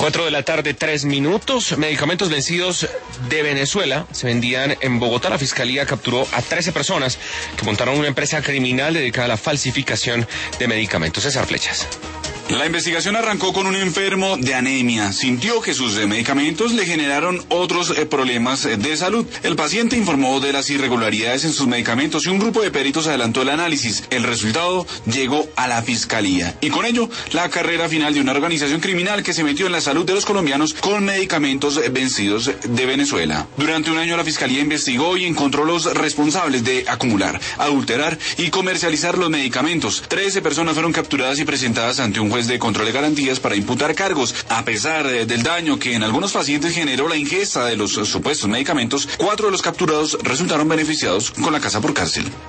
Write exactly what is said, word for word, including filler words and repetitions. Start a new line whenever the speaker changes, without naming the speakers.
Cuatro de la tarde, tres minutos. Medicamentos vencidos de Venezuela se vendían en Bogotá. La Fiscalía capturó a trece personas que montaron una empresa criminal dedicada a la falsificación de medicamentos. César Flechas.
La investigación arrancó con un enfermo de anemia. Sintió que sus medicamentos le generaron otros eh, problemas de salud. El paciente informó de las irregularidades en sus medicamentos y un grupo de peritos adelantó el análisis. El resultado llegó a la Fiscalía. Y con ello, la carrera final de una organización criminal que se metió en la salud de los colombianos con medicamentos vencidos de Venezuela. Durante un año la Fiscalía investigó y encontró los responsables de acumular, adulterar y comercializar los medicamentos. Trece personas fueron capturadas y presentadas ante un juez de control de garantías para imputar cargos. A pesar del daño que en algunos pacientes generó la ingesta de los supuestos medicamentos, cuatro de los capturados resultaron beneficiados con la casa por cárcel.